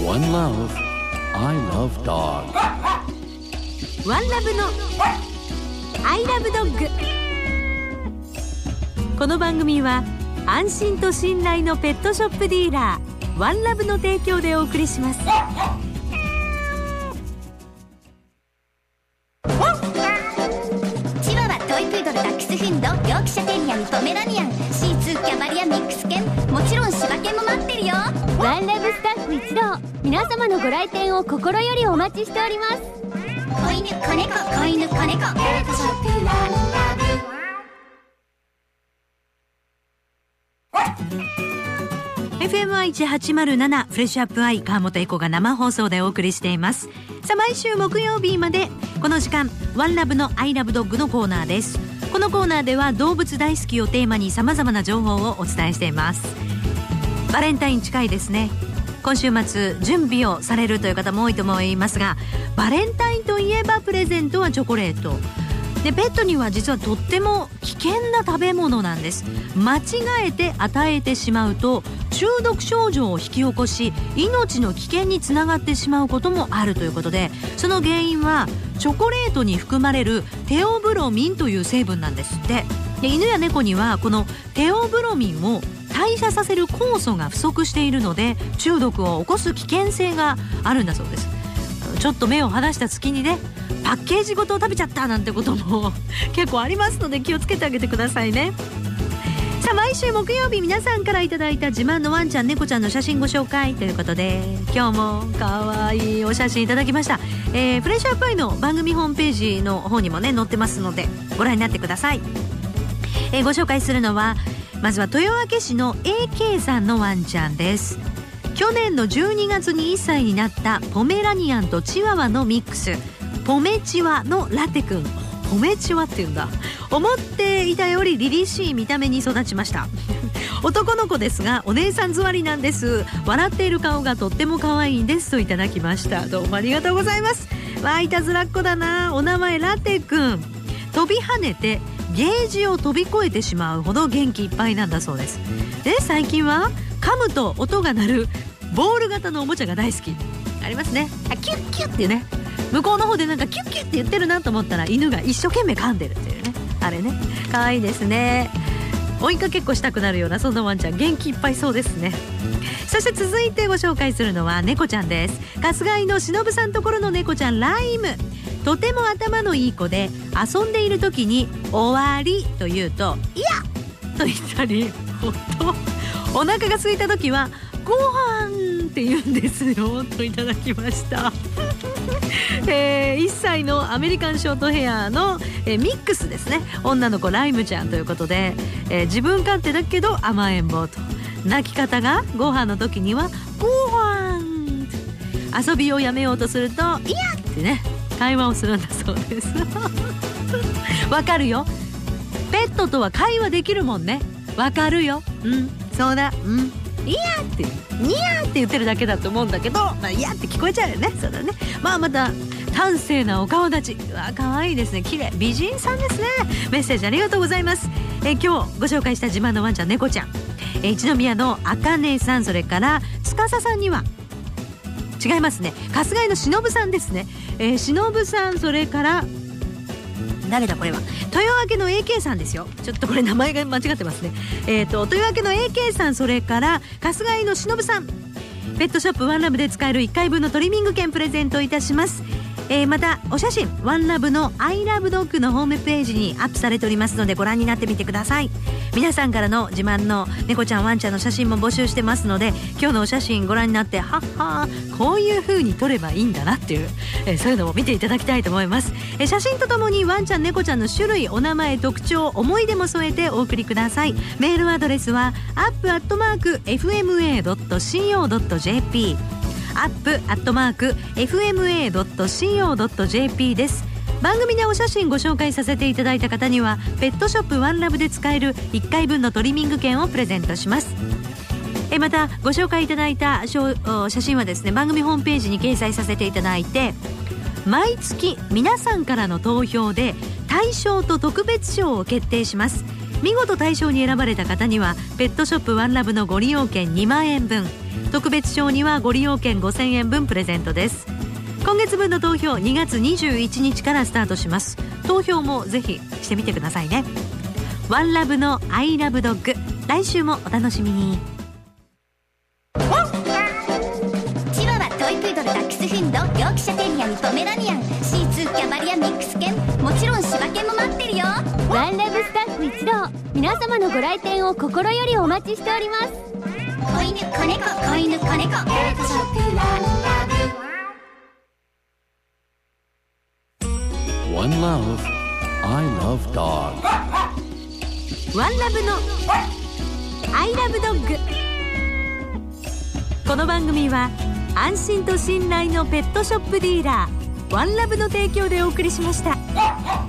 One Love, I Love Dog. One Love の I Love Dog。 この番組は安心と信頼のペットショップディーラーワンラブの提供でお送りします。 チワワ、トイプードル、ダックスフンド、ヨークシャテリアン、ポメラニアン、シーツー、キャバリア、ミックス犬、もちろん柴犬も待ってるよ。 ワンラブスタッフ一同、皆様のご来店を心よりお待ちしております。 子犬、子猫、子犬、子猫、ペットショップワンラブ。 FMI1807 フレッシュアップアイ川本エコが生放送でお送りしています。さあ、毎週木曜日までこの時間ワンラブのアイラブドッグのコーナーです。このコーナーでは動物大好きをテーマに様々な情報をお伝えしています。バレンタイン近いですね。今週末準備をされるという方も多いと思いますが、バレンタインといえばプレゼントはチョコレートで、ペットには実はとっても危険な食べ物なんです。間違えて与えてしまうと中毒症状を引き起こし、命の危険につながってしまうこともあるということで、その原因はチョコレートに含まれるテオブロミンという成分なんですって。で、犬や猫にはこのテオブロミンを代謝させる酵素が不足しているので、中毒を起こす危険性があるんだそうです。ちょっと目を離した隙にね、パッケージごと食べちゃったなんてことも結構ありますので、気をつけてあげてくださいね。さあ、毎週木曜日皆さんからいただいた自慢のワンちゃん猫ちゃんの写真ご紹介ということで、今日もかわいいお写真いただきました。フレッシュアップアイの番組ホームページの方にもね載ってますのでご覧になってください。ご紹介するのはまずは豊明市の AK さんのワンちゃんです。去年の12月に1歳になったポメラニアンとチワワのミックス、ポメチワのラテくん。ポメチワっていうんだ。思っていたより凛々しい見た目に育ちました男の子ですがお姉さん座りなんです。笑っている顔がとっても可愛いんですといただきました。どうもありがとうございます。わあ、いたずらっ子だな。お名前ラテくん。飛び跳ねてゲージを飛び越えてしまうほど元気いっぱいなんだそうです。で、最近は噛むと音が鳴るボール型のおもちゃが大好き。ありますね。キュッキュッっていうね、向こうの方でなんかキュッキュッって言ってるなと思ったら犬が一生懸命噛んでるっていうね、あれね、可愛いですね。追いかけっこしたくなるようなそんなワンちゃん、元気いっぱいそうですね。そして続いてご紹介するのは猫ちゃんです。春日井のしのぶさんところの猫ちゃんライム。とても頭のいい子で、遊んでいる時に終わりと言うといやと言ったり、お腹が空いた時はご飯って言うんですよといただきました1歳のアメリカンショートヘアの、ミックスですね。女の子ライムちゃんということで、自分勝手だけど甘えん坊と。泣き方がご飯の時にはご飯、遊びをやめようとするといやってね、会話をするんだそうですわかるよ、ペットとは会話できるもんね。わかるよ、そうだ、いやってニヤって言ってるだけだと思うんだけど、いやって聞こえちゃうよね。そうだね。また端正なお顔立ち、可愛いですね。綺麗、美人さんですね。メッセージありがとうございます。今日ご紹介した自慢のワンちゃん猫ちゃん、一宮のあかねさん、それから司さんには違いますね、春日井のしのぶさんですね。しのぶさん、それから誰だこれは、豊明の AK さんですよ。ちょっとこれ名前が間違ってますね。豊明の AK さん、それから春日井のしのぶさん、ペットショップワンラブで使える1回分のトリミング券プレゼントいたします。またお写真ワンラブのアイラブドッグのホームページにアップされておりますのでご覧になってみてください。皆さんからの自慢の猫ちゃんワンちゃんの写真も募集してますので、今日のお写真ご覧になってはっはこういう風に撮ればいいんだなっていう、そういうのも見ていただきたいと思います。写真とともにワンちゃん猫ちゃんの種類、お名前、特徴、思い出も添えてお送りください。メールアドレスは up@fma.co.jp up@fma.co.jp です。番組でお写真ご紹介させていただいた方にはペットショップワンラブで使える1回分のトリミング券をプレゼントします。またご紹介いただいた写真はですね、番組ホームページに掲載させていただいて、毎月皆さんからの投票で大賞と特別賞を決定します。見事大賞に選ばれた方にはペットショップワンラブのご利用券2万円分、 特別賞にはご利用券5000円分プレゼントです。今月分の投票2月21日からスタートします。投票もぜひしてみてくださいね。ワンラブのアイラブドッグ、来週もお楽しみに。 チワワ、トイプードル、ダックスフンド、ヨークシャテリアン、ポメラニアン、C2、キャバリア、ミックス犬、もちろん柴犬も待ってるよ。 ワンラブスタッフ一同、皆様のご来店を心よりお待ちしております。 子犬、子猫、子犬、子猫、ペットショップワンラブ。 One love, I love dog. ワンラブのアイラブドッグ。この番組は安心と信頼のペットショップディーラーワンラブの提供でお送りしました。